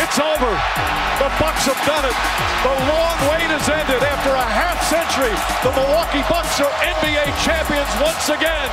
It's over. The Bucks have done it. The long wait has ended. After a half century, the Milwaukee Bucks are NBA champions once again.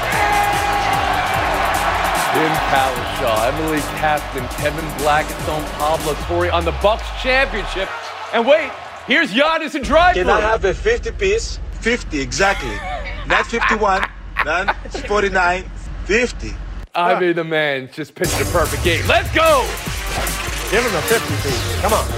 Tim Cowlishaw, Emily Kaplan, Kevin Blackstone, Pablo Torre on the Bucks championship. And wait, here's Giannis and Driver. Can I have a 50 piece? 50, exactly. Not 51, not 49, 50. I mean, the man just pitched a perfect game. Let's go! Give him a 50 piece. Come on.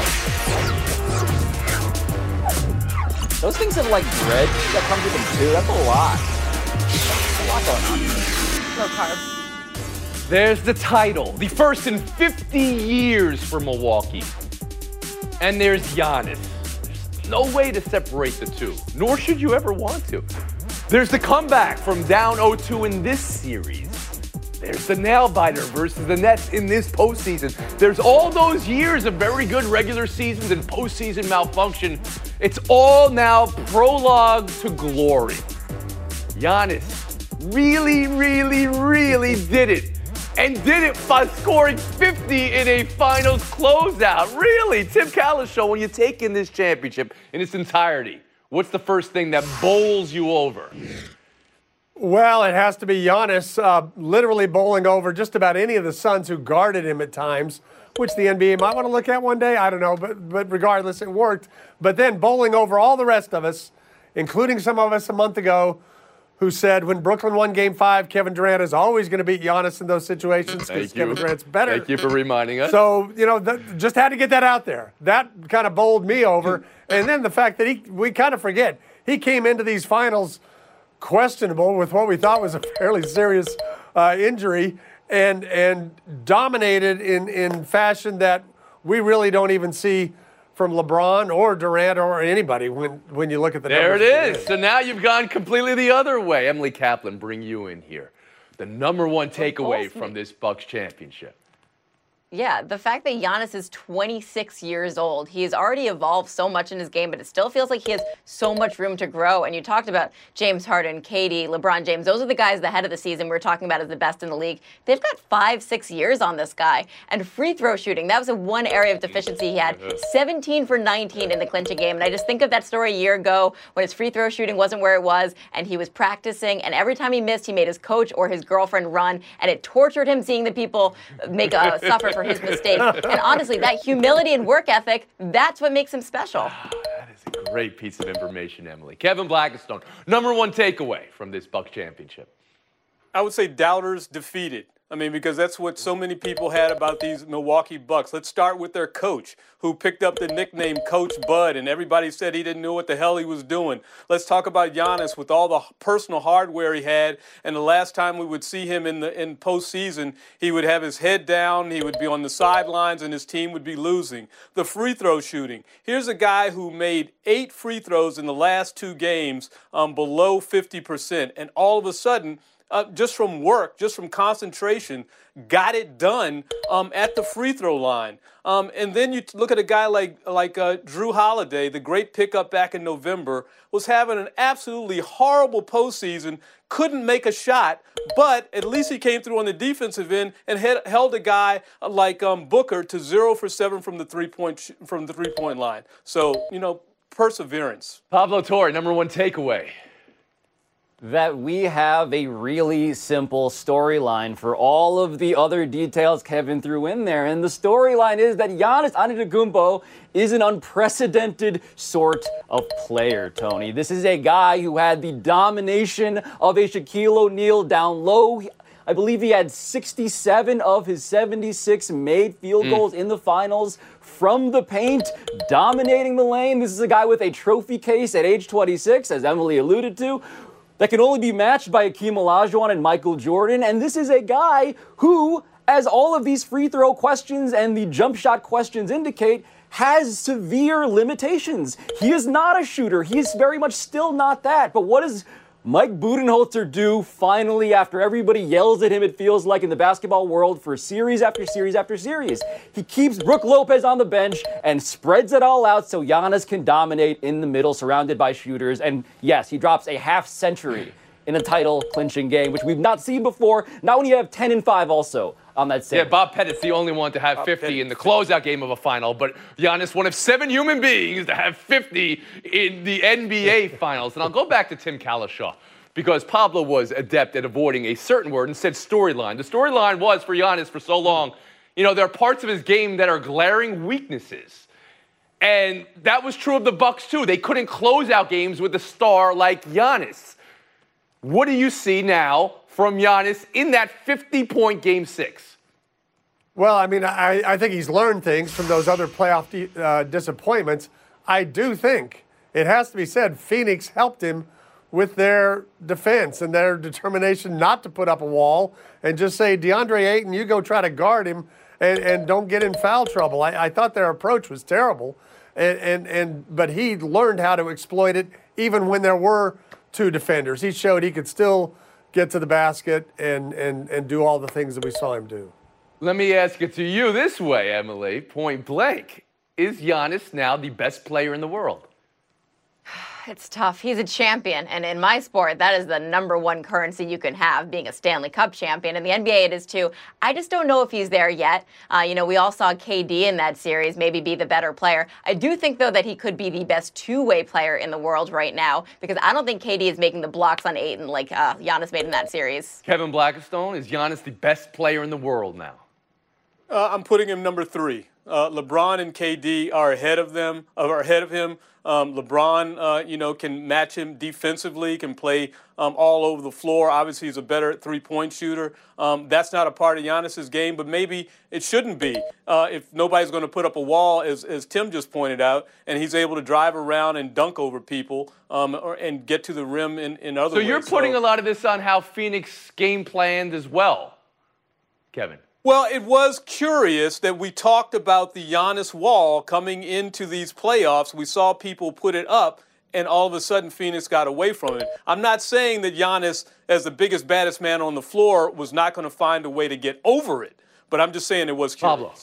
Those things have like bread that comes with them too. That's a lot. That's a lot going on. Low carb. There's the title, the first in 50 years for Milwaukee. And there's Giannis. There's no way to separate the two, nor should you ever want to. There's the comeback from down 0-2 in this series. There's the nail-biter versus the Nets in this postseason. There's all those years of very good regular seasons and postseason malfunction. It's all now prologue to glory. Giannis really, really, really did it. And did it by scoring 50 in a finals closeout. Really, Tim Cowlishaw, when you take in this championship in its entirety, what's the first thing that bowls you over? Well, it has to be Giannis literally bowling over just about any of the Suns who guarded him at times, which the NBA might want to look at one day. I don't know, but regardless, it worked. But then bowling over all the rest of us, including some of us a month ago, who said when Brooklyn won Game 5, Kevin Durant is always going to beat Giannis in those situations because Kevin Durant's better. Thank you for reminding us. So, just had to get that out there. That kind of bowled me over. And then the fact that we kind of forget, he came into these finals questionable with what we thought was a fairly serious injury and dominated in fashion that we really don't even see from LeBron or Durant or anybody when you look at the numbers. There it is. So now you've gone completely the other way. Emily Kaplan, bring you in here. The number one takeaway from this Bucks championship. Yeah, the fact that Giannis is 26 years old, he has already evolved so much in his game, but it still feels like he has so much room to grow. And you talked about James Harden, KD, LeBron James. Those are the guys ahead of the season we're talking about as the best in the league. They've got 5-6 years on this guy. And free throw shooting, that was the one area of deficiency he had. 17 for 19 in the clinching game. And I just think of that story a year ago when his free throw shooting wasn't where it was and he was practicing. And every time he missed, he made his coach or his girlfriend run. And it tortured him seeing the people suffer for his mistake. And honestly, that humility and work ethic, that's what makes him special. That is a great piece of information, Emily. Kevin Blackstone, number one takeaway from this Bucks championship. I would say doubters defeated. I mean, because that's what so many people had about these Milwaukee Bucks. Let's start with their coach, who picked up the nickname Coach Bud, and everybody said he didn't know what the hell he was doing. Let's talk about Giannis with all the personal hardware he had, and the last time we would see him in postseason, he would have his head down, he would be on the sidelines, and his team would be losing. The free throw shooting. Here's a guy who made 8 free throws in the last 2 games below 50%, and all of a sudden, just from work, just from concentration, got it done at the free throw line. And then you look at a guy like Drew Holiday, the great pickup back in November, was having an absolutely horrible postseason, couldn't make a shot, but at least he came through on the defensive end and held a guy like Booker to 0 for 7 from the three-point line. So, perseverance. Pablo Torre, number one takeaway. That we have a really simple storyline for all of the other details Kevin threw in there. And the storyline is that Giannis Antetokounmpo is an unprecedented sort of player, Tony. This is a guy who had the domination of a Shaquille O'Neal down low. I believe he had 67 of his 76 made field goals in the finals from the paint, dominating the lane. This is a guy with a trophy case at age 26, as Emily alluded to, that can only be matched by Akeem Olajuwon and Michael Jordan. And this is a guy who, as all of these free throw questions and the jump shot questions indicate, has severe limitations. He is not a shooter. He is very much still not that. But what does Mike Budenholzer do finally after everybody yells at him, it feels like, in the basketball world for series after series after series? He keeps Brook Lopez on the bench and spreads it all out so Giannis can dominate in the middle, surrounded by shooters. And yes, he drops a half century in a title clinching game, which we've not seen before. Not when you have 10-5 also on that same. Yeah, Bob Pettit's the only one to have 50 in the closeout game of a final, but Giannis, one of 7 human beings to have 50 in the NBA finals. And I'll go back to Tim Kalishaw, because Pablo was adept at avoiding a certain word and said storyline. The storyline was for Giannis for so long, you know, there are parts of his game that are glaring weaknesses. And that was true of the Bucks too. They couldn't close out games with a star like Giannis. What do you see now from Giannis in that 50-point Game 6? Well, I mean, I think he's learned things from those other playoff disappointments. I do think, it has to be said, Phoenix helped him with their defense and their determination not to put up a wall and just say, DeAndre Ayton, you go try to guard him and don't get in foul trouble. I thought their approach was terrible, but he learned how to exploit it even when there were 2 defenders. He showed he could still get to the basket and do all the things that we saw him do. Let me ask it to you this way, Emily, point blank. Is Giannis now the best player in the world? It's tough. He's a champion, and in my sport, that is the #1 currency you can have, being a Stanley Cup champion. In the NBA, it is too. I just don't know if he's there yet. We all saw KD in that series maybe be the better player. I do think, though, that he could be the best two-way player in the world right now, because I don't think KD is making the blocks on Ayton like Giannis made in that series. Kevin Blackistone, is Giannis the best player in the world now? I'm putting him #3. LeBron and KD are ahead of him. LeBron, can match him defensively, can play all over the floor. Obviously, he's a better three-point shooter. That's not a part of Giannis's game, but maybe it shouldn't be if nobody's going to put up a wall, as Tim just pointed out, and he's able to drive around and dunk over people and get to the rim in other ways. So you're putting a lot of this on how Phoenix game planned as well, Kevin. Well, it was curious that we talked about the Giannis wall coming into these playoffs. We saw people put it up, and all of a sudden Phoenix got away from it. I'm not saying that Giannis, as the biggest, baddest man on the floor, was not going to find a way to get over it, but I'm just saying it was curious. Pablo.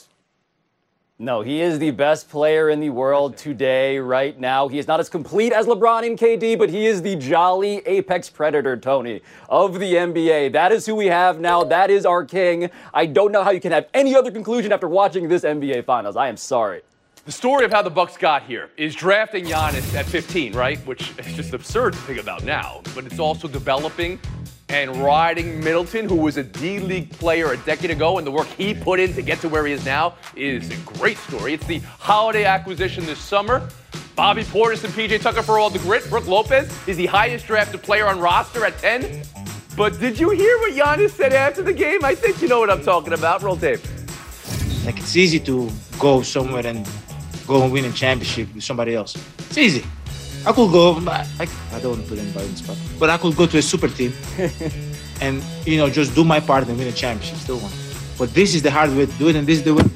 No, he is the best player in the world today, right now. He is not as complete as LeBron and KD, but he is the jolly apex predator, Tony, of the NBA. That is who we have now. That is our king. I don't know how you can have any other conclusion after watching this NBA Finals. I am sorry. The story of how the Bucks got here is drafting Giannis at 15, right? Which is just absurd to think about now. But it's also developing and riding Middleton, who was a D-League player a decade ago, and the work he put in to get to where he is now is a great story. It's the Holiday acquisition this summer. Bobby Portis and PJ Tucker for all the grit. Brook Lopez is the highest drafted player on roster at 10. But did you hear what Giannis said after the game? I think you know what I'm talking about. Roll tape. Like, it's easy to go somewhere and go and win a championship with somebody else. It's easy. I could go, I don't want to put anybody in the spot, but I could go to a super team and, just do my part and win a championship, still one. But this is the hard way to do it, and this is the way.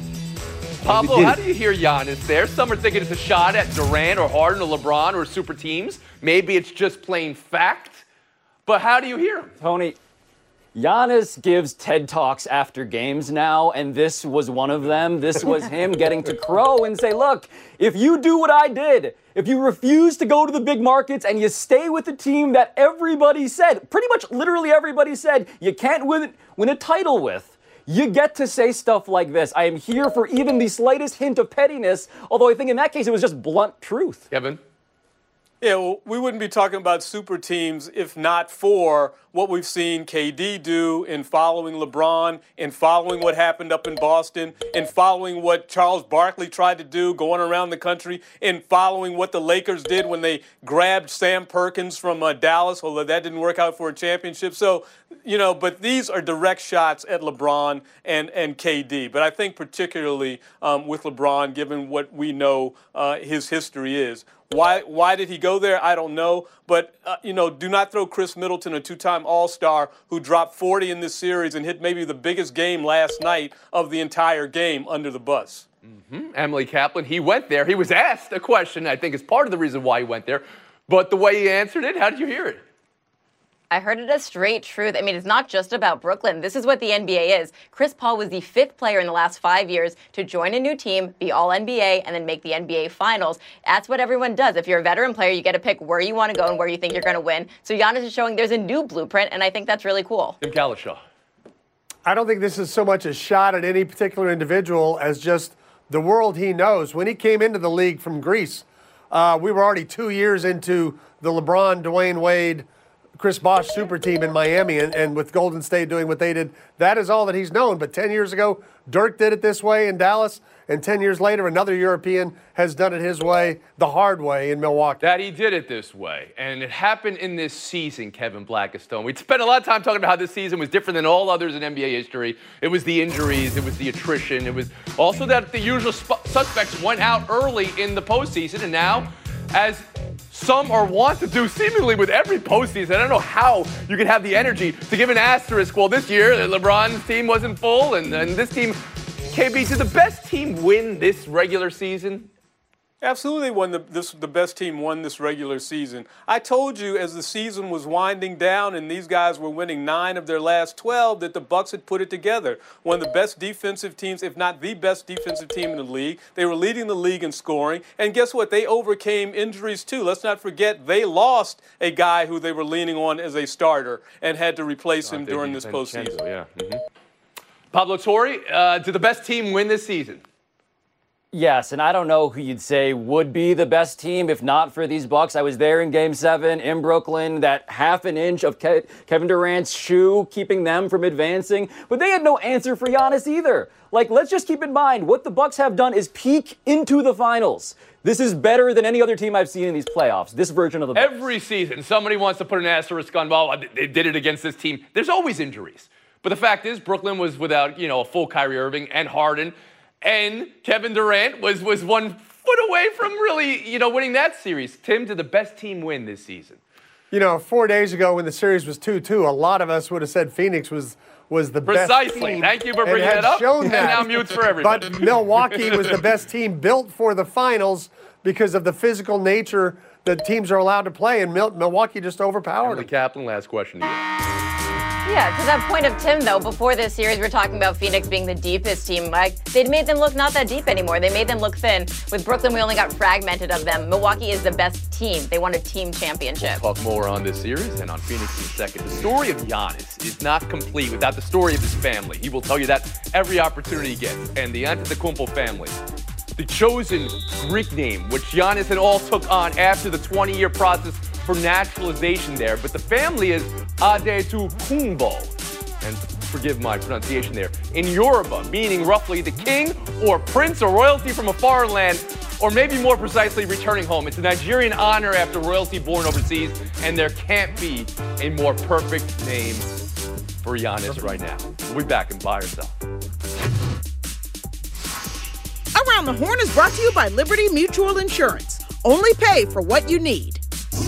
Pablo, how do you hear Giannis there? Some are thinking it's a shot at Durant or Harden or LeBron or super teams. Maybe it's just plain fact. But how do you hear him? Tony, Giannis gives TED Talks after games now, and this was one of them. This was him getting to crow and say, look, if you do what I did, if you refuse to go to the big markets and you stay with the team that everybody said, pretty much literally everybody said, you can't win a title with, you get to say stuff like this. I am here for even the slightest hint of pettiness, although I think in that case it was just blunt truth. Kevin? Yeah, well, we wouldn't be talking about super teams if not for what we've seen KD do in following LeBron, in following what happened up in Boston, in following what Charles Barkley tried to do going around the country, in following what the Lakers did when they grabbed Sam Perkins from Dallas, although that didn't work out for a championship. So, but these are direct shots at LeBron and KD. But I think particularly with LeBron, given what we know his history is. Why did he go there? I don't know. But, do not throw Chris Middleton, a two-time All-Star who dropped 40 in this series and hit maybe the biggest game last night of the entire game, under the bus. Mm-hmm. Emily Kaplan, he went there. He was asked a question, I think is part of the reason why he went there. But the way he answered it, how did you hear it? I heard it as straight truth. I mean, it's not just about Brooklyn. This is what the NBA is. Chris Paul was the 5th player in the last 5 years to join a new team, be all NBA, and then make the NBA Finals. That's what everyone does. If you're a veteran player, you get to pick where you want to go and where you think you're going to win. So Giannis is showing there's a new blueprint, and I think that's really cool. Tim Kalishaw. I don't think this is so much a shot at any particular individual as just the world he knows. When he came into the league from Greece, we were already 2 years into the LeBron, Dwayne Wade, Chris Bosh super team in Miami, and with Golden State doing what they did. That is all that he's known. But 10 years ago, Dirk did it this way in Dallas, and 10 years later, another European has done it his way, the hard way in Milwaukee. That he did it this way, and it happened in this season, Kevin Blackistone. We spent a lot of time talking about how this season was different than all others in NBA history. It was the injuries, it was the attrition, it was also that the usual suspects went out early in the postseason, and now, as some are wont to do seemingly with every postseason, I don't know how you can have the energy to give an asterisk. Well, this year, LeBron's team wasn't full, and this team, KB, did the best team win this regular season? Absolutely, the best team won this regular season. I told you as the season was winding down and these guys were winning 9 of their last 12 that the Bucks had put it together. One of the best defensive teams, if not the best defensive team in the league. They were leading the league in scoring. And guess what? They overcame injuries too. Let's not forget they lost a guy who they were leaning on as a starter and had to replace him during this postseason. Yeah. Mm-hmm. Pablo Torre, did the best team win this season? Yes, and I don't know who you'd say would be the best team if not for these Bucks. I was there in Game 7 in Brooklyn, that half an inch of Kevin Durant's shoe keeping them from advancing, but they had no answer for Giannis either. Like, let's just keep in mind, what the Bucks have done is peek into the finals. This is better than any other team I've seen in these playoffs, this version of the Bucks. Every season, somebody wants to put an asterisk on, well, they did it against this team. There's always injuries. But the fact is, Brooklyn was without, a full Kyrie Irving and Harden. And Kevin Durant was 1 foot away from really, winning that series. Tim, did the best team win this season? 4 days ago when the series was 2-2, a lot of us would have said Phoenix was the best team. Precisely. Thank you for bringing that up. Shown that. And now mutes for everybody. But Milwaukee was the best team built for the finals because of the physical nature that teams are allowed to play, and Milwaukee just overpowered them. Kaplan, last question to you. Yeah, to that point of Tim, though, before this series, we're talking about Phoenix being the deepest team. Like, they'd made them look not that deep anymore. They made them look thin. With Brooklyn, we only got fragmented of them. Milwaukee is the best team. They won a team championship. We'll talk more on this series and on Phoenix in a second. The story of Giannis is not complete without the story of his family. He will tell you that every opportunity he gets. And the Antetokounmpo family, the chosen Greek name, which Giannis and all took on after the 20-year process for naturalization there. But the family is Antetokounmpo, and forgive my pronunciation there, in Yoruba, meaning roughly the king or prince or royalty from a foreign land, or maybe more precisely, returning home. It's a Nigerian honor after royalty born overseas, and there can't be a more perfect name for Giannis right now. We'll be back in Buy or Sell. Around the Horn is brought to you by Liberty Mutual Insurance. Only pay for what you need.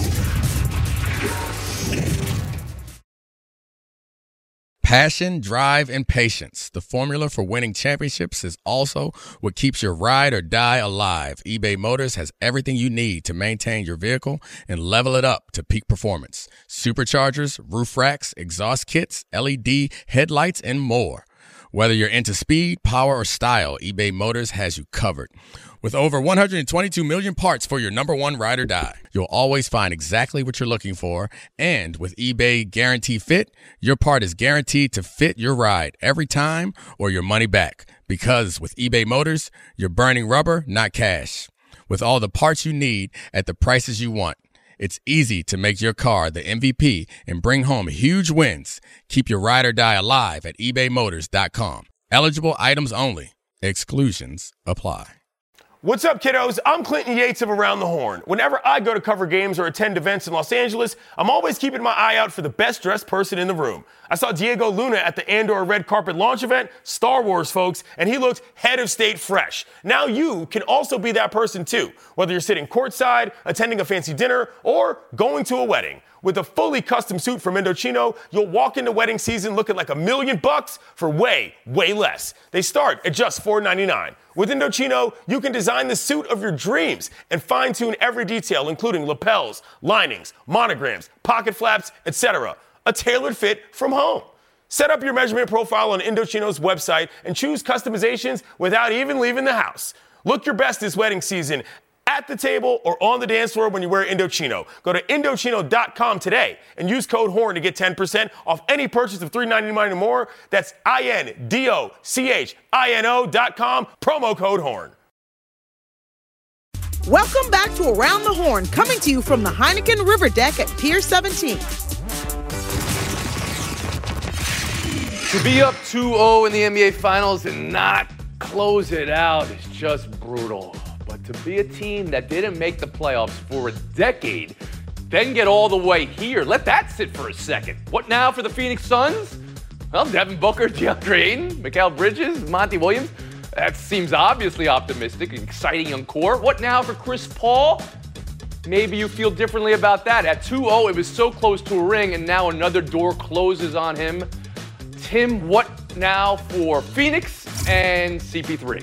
Passion, drive, and patience. The formula for winning championships is also what keeps your ride or die alive. eBay Motors has everything you need to maintain your vehicle and level it up to peak performance. Superchargers, roof racks, exhaust kits, LED headlights, and more. Whether you're into speed, power, or style, eBay Motors has you covered. With over 122 million parts for your number one ride or die, you'll always find exactly what you're looking for. And with eBay Guarantee Fit, your part is guaranteed to fit your ride every time or your money back. Because with eBay Motors, you're burning rubber, not cash. With all the parts you need at the prices you want, it's easy to make your car the MVP and bring home huge wins. Keep your ride or die alive at ebaymotors.com. Eligible items only. Exclusions apply. What's up, kiddos? I'm Clinton Yates of Around the Horn. Whenever I go to cover games or attend events in Los Angeles, I'm always keeping my eye out for the best-dressed person in the room. I saw Diego Luna at the Andor Red Carpet launch event, Star Wars, folks, and he looked head of state fresh. Now you can also be that person, too, whether you're sitting courtside, attending a fancy dinner, or going to a wedding. With a fully custom suit from Indochino, you'll walk into wedding season looking like $1 million for way, way less. They start at just $4.99. With Indochino, you can design the suit of your dreams and fine-tune every detail, including lapels, linings, monograms, pocket flaps, etc. a tailored fit from home. Set up your measurement profile on Indochino's website and choose customizations without even leaving the house. Look your best this wedding season at the table or on the dance floor when you wear Indochino. Go to Indochino.com today and use code HORN to get 10% off any purchase of $3.99 or more. That's INDOCHINO.com, promo code HORN. Welcome back to Around the Horn, coming to you from the Heineken River Deck at Pier 17. To be up 2-0 in the NBA Finals and not close it out is just brutal. But to be a team that didn't make the playoffs for a decade, then get all the way here, let that sit for a second. What now for the Phoenix Suns? Well, Devin Booker, DeAndre Ayton, Mikal Bridges, Monty Williams. That seems obviously optimistic, an exciting young core. What now for Chris Paul? Maybe you feel differently about that. At 2-0, it was so close to a ring, and now another door closes on him. Tim, what now for Phoenix and CP3?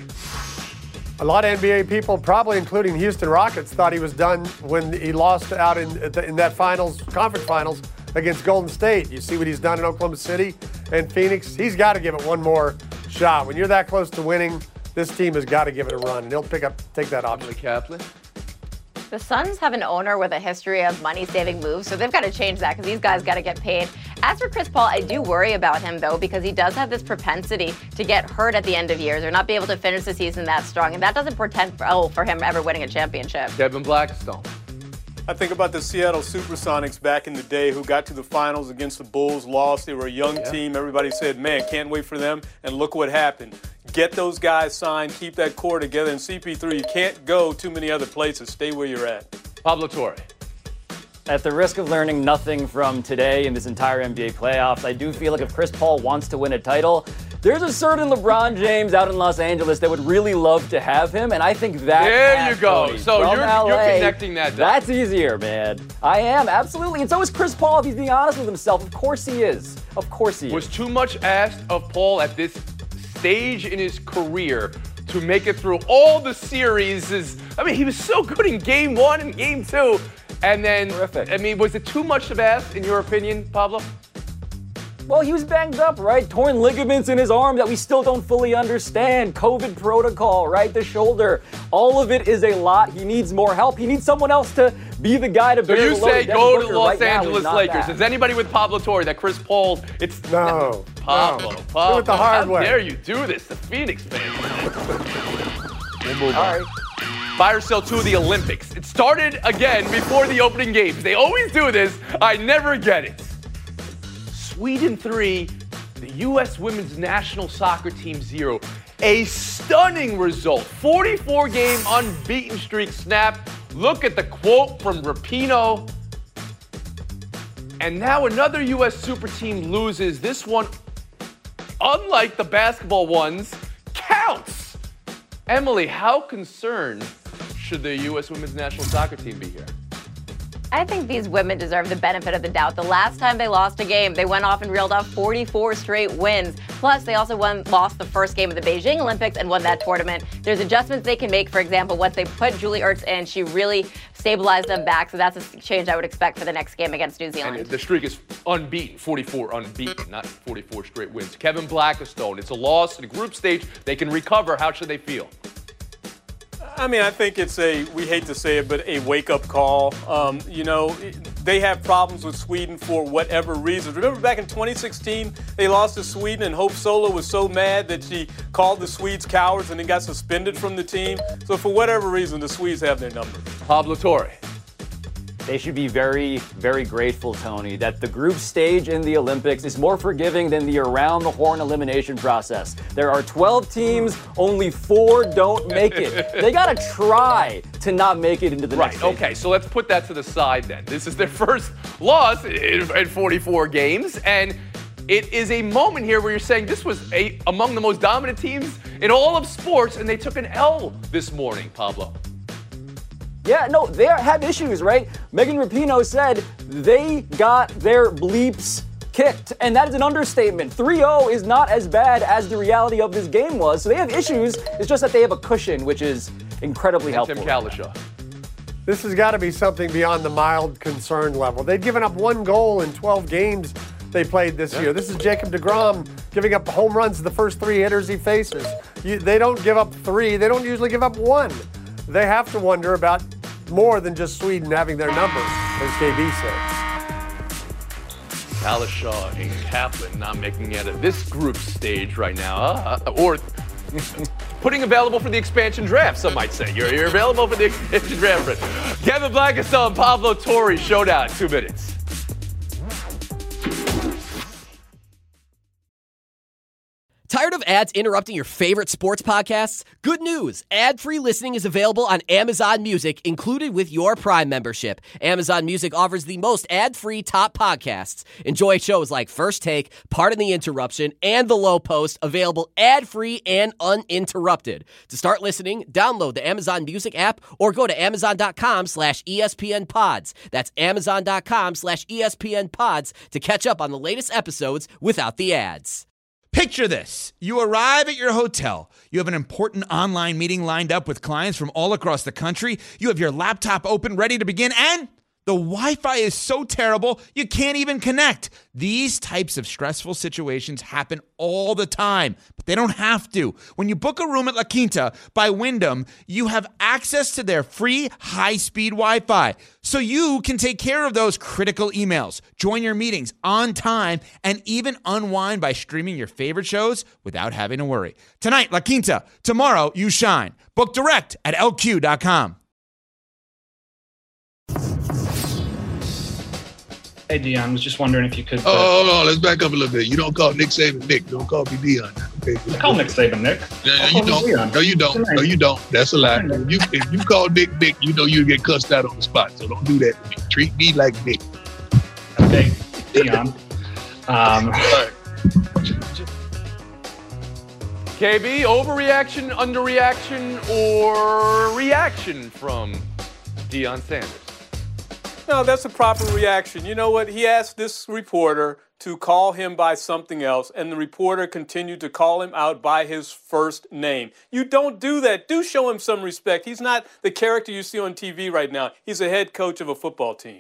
A lot of NBA people, probably including Houston Rockets, thought he was done when he lost out in that conference finals against Golden State. You see what he's done in Oklahoma City and Phoenix. He's got to give it one more shot. When you're that close to winning, this team has got to give it a run, and he'll take that option. Emily Kaplan. The Suns have an owner with a history of money-saving moves, so they've got to change that because these guys got to get paid. As for Chris Paul, I do worry about him, though, because he does have this propensity to get hurt at the end of years or not be able to finish the season that strong, and that doesn't portend for him ever winning a championship. Kevin Blackstone. I think about the Seattle Supersonics back in the day who got to the finals against the Bulls, lost. They were a young team. Everybody said, man, can't wait for them. And look what happened. Get those guys signed, keep that core together. And CP3, you can't go too many other places. Stay where you're at. Pablo Torre. At the risk of learning nothing from today in this entire NBA playoffs, I do feel like if Chris Paul wants to win a title, there's a certain LeBron James out in Los Angeles that would really love to have him, and I think that. There you go. So you're connecting that. That's easier, man. I am, absolutely. And so is Chris Paul, if he's being honest with himself. Of course he is. Of course he is. Was too much asked of Paul at this stage in his career to make it through all the series. He was so good in Game 1 and Game 2. And then, terrific. Was it too much to ask, in your opinion, Pablo? Well, he was banged up, right? Torn ligaments in his arm that we still don't fully understand. COVID protocol, right? The shoulder. All of it is a lot. He needs more help. He needs someone else to be the guy to bear the load. So you say go to Los Angeles Lakers. Is anybody with Pablo Torre that Chris Paul? No. Pablo. Do it the hard way. How dare you do this to Phoenix fans? We'll move on. Right. Buy or sell to the Olympics. It started again before the opening games. They always do this. I never get it. Sweden 3, the U.S. women's national soccer team 0. A stunning result. 44-game unbeaten streak snapped. Look at the quote from Rapinoe. And now another U.S. super team loses. This one, unlike the basketball ones, counts. Emily, how concerned should the U.S. women's national soccer team be here? I think these women deserve the benefit of the doubt. The last time they lost a game, they went off and reeled off 44 straight wins. Plus, they also lost the first game of the Beijing Olympics and won that tournament. There's adjustments they can make. For example, once they put Julie Ertz in, she really stabilized them back. So that's a change I would expect for the next game against New Zealand. And the streak is unbeaten, 44 unbeaten, not 44 straight wins. Kevin Blackstone, it's a loss in the group stage. They can recover. How should they feel? I think it's we hate to say it, but a wake-up call. They have problems with Sweden for whatever reason. Remember back in 2016, they lost to Sweden, and Hope Solo was so mad that she called the Swedes cowards and then got suspended from the team. So for whatever reason, the Swedes have their number. Pablo Torre. They should be very, very grateful, Tony, that the group stage in the Olympics is more forgiving than the around-the-horn elimination process. There are 12 teams, only 4 don't make it. They got to try to not make it into the next stage. Okay, so let's put that to the side then. This is their first loss in 44 games, and it is a moment here where you're saying this was among the most dominant teams in all of sports, and they took an L this morning, Pablo. Yeah, no, they have issues, right? Megan Rapinoe said they got their bleeps kicked, and that is an understatement. 3-0 is not as bad as the reality of this game was, so they have issues. It's just that they have a cushion, which is incredibly helpful. Tim Kalishaw. This has got to be something beyond the mild concern level. They'd given up 1 goal in 12 games they played this year. This is Jacob deGrom giving up home runs to the first 3 hitters he faces. They don't give up 3. They don't usually give up 1. They have to wonder about more than just Sweden having their number, as KB said. Balashaw and Kaplan not making it at this group stage right now, or putting available for the expansion draft, some might say. You're available for the expansion draft. Kevin Blackistone and Pablo Torre showdown, 2 minutes. Tired of ads interrupting your favorite sports podcasts? Good news! Ad-free listening is available on Amazon Music, included with your Prime membership. Amazon Music offers the most ad-free top podcasts. Enjoy shows like First Take, Pardon the Interruption, and The Low Post, available ad-free and uninterrupted. To start listening, download the Amazon Music app or go to amazon.com/ESPN Pods. That's amazon.com/ESPN Pods to catch up on the latest episodes without the ads. Picture this. You arrive at your hotel. You have an important online meeting lined up with clients from all across the country. You have your laptop open, ready to begin, and the Wi-Fi is so terrible, you can't even connect. These types of stressful situations happen all the time, but they don't have to. When you book a room at La Quinta by Wyndham, you have access to their free high-speed Wi-Fi, so you can take care of those critical emails, join your meetings on time, and even unwind by streaming your favorite shows without having to worry. Tonight, La Quinta. Tomorrow, you shine. Book direct at LQ.com. Hey, Deion, was just wondering if you could... hold on. Let's back up a little bit. You don't call Nick Saban Nick. Don't call me Deion. Okay. I call Nick Saban Nick. You don't. No, you don't. No, you don't. That's a lie. If you call Nick Nick, you know you get cussed out on the spot. So don't do that to me. Treat me like Nick. Okay, Deion. KB, overreaction, underreaction, or reaction from Deion Sanders? No, that's a proper reaction. You know what? He asked this reporter to call him by something else, and the reporter continued to call him out by his first name. You don't do that. Do show him some respect. He's not the character you see on TV right now. He's a head coach of a football team.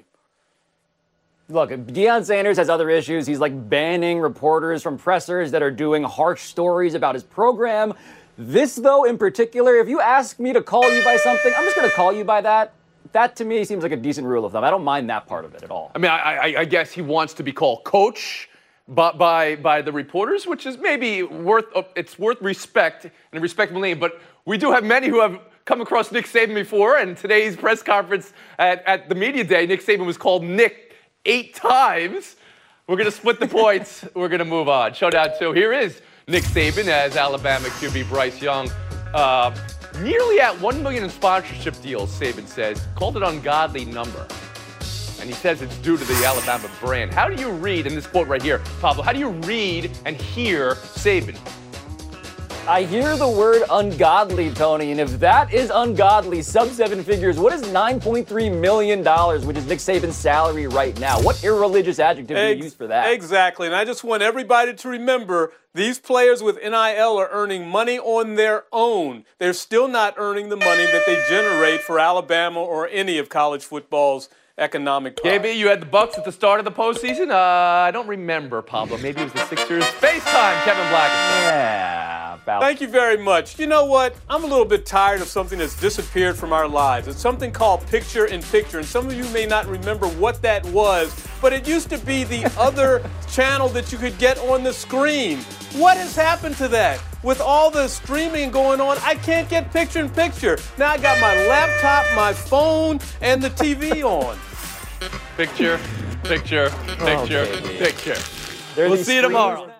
Look, Deion Sanders has other issues. He's like banning reporters from pressers that are doing harsh stories about his program. This, though, in particular, if you ask me to call you by something, I'm just going to call you by that. That, to me, seems like a decent rule of thumb. I don't mind that part of it at all. I mean, I guess he wants to be called coach by the reporters, which is maybe worth respect and a respectable name. But we do have many who have come across Nick Saban before. And today's press conference at the media day, Nick Saban was called Nick 8 times. We're going to split the points. We're going to move on. Showdown 2. Here is Nick Saban as Alabama QB Bryce Young. Nearly at $1 million in sponsorship deals, Saban says. Called it an ungodly number. And he says it's due to the Alabama brand. How do you read, in this quote right here, Pablo, how do you read and hear Saban? I hear the word ungodly, Tony, and if that is ungodly, sub-7 figures, what is $9.3 million, which is Nick Saban's salary right now? What irreligious adjective do you use for that? Exactly, and I just want everybody to remember these players with NIL are earning money on their own. They're still not earning the money that they generate for Alabama or any of college football's economic pride. KB, you had the Bucks at the start of the postseason? I don't remember, Pablo. Maybe it was the Sixers. FaceTime, Kevin Blackistone. Yeah. Thank you very much. You know what? I'm a little bit tired of something that's disappeared from our lives. It's something called picture-in-picture, and some of you may not remember what that was, but it used to be the other channel that you could get on the screen. What has happened to that? With all the streaming going on, I can't get picture-in-picture. Now I got my laptop, my phone, and the TV on. Picture. We'll We'll see you tomorrow.